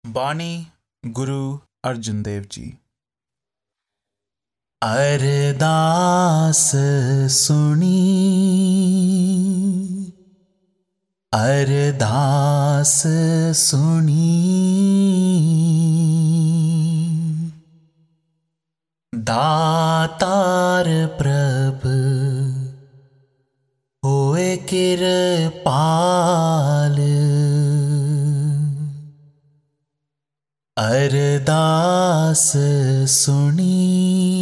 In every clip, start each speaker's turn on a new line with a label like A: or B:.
A: बानी गुरु अर्जुन देव जी। अरदास सुनी, अरदास सुनी, दातार प्रभ होए कृपाल। अरदास सुनी,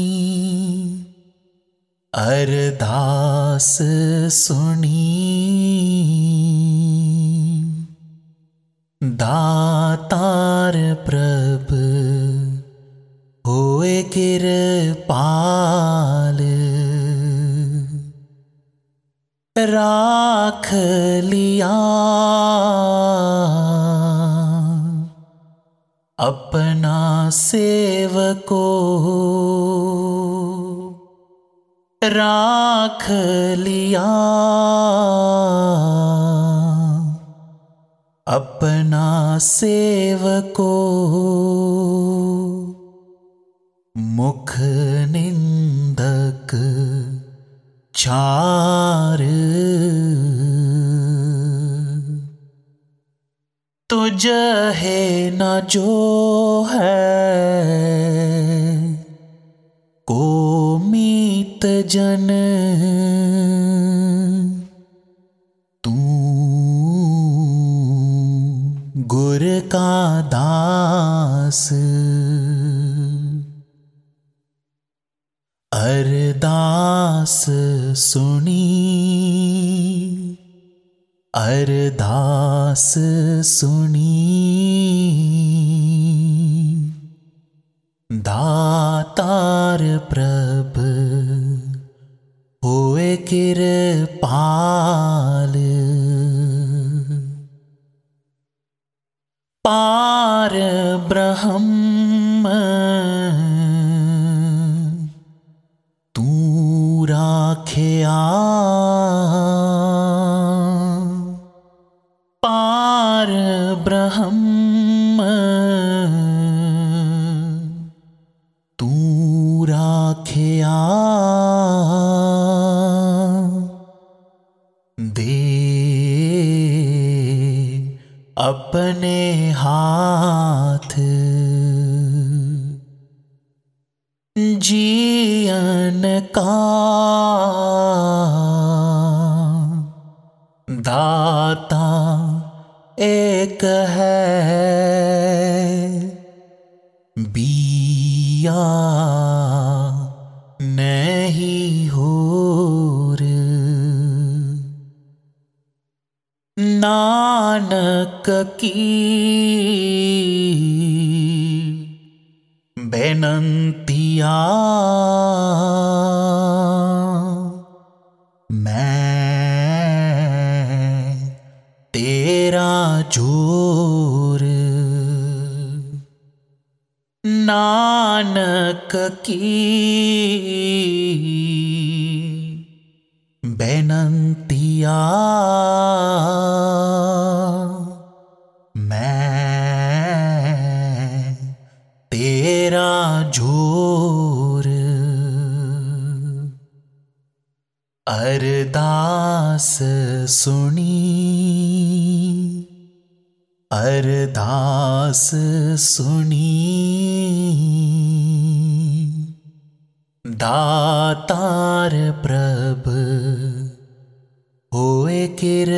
A: अरदास सुनी, दातार प्रभ होए कृपाल। राख लिया अपना सेवको, राख लिया अपना सेवको। मुख निंदक चार, तुझ है न जो है को मीत जन। तू गुर का दास। अरदास सुनी, अरदास सुनी, दातार प्रभ होए कृपाल। पार ब्रह्म तू राखिया, पार ब्रह्म तू राखिया। दे अपने हाथ जीवन का, दाता एक है बिया नहीं होर। नानक की बेनंतिया मैं तेरा जोर। नानक की बेनंतिया मैं तेरा जोर। अरदास सुनी, अरदास सुनी, दातार प्रभ होए कृपाल।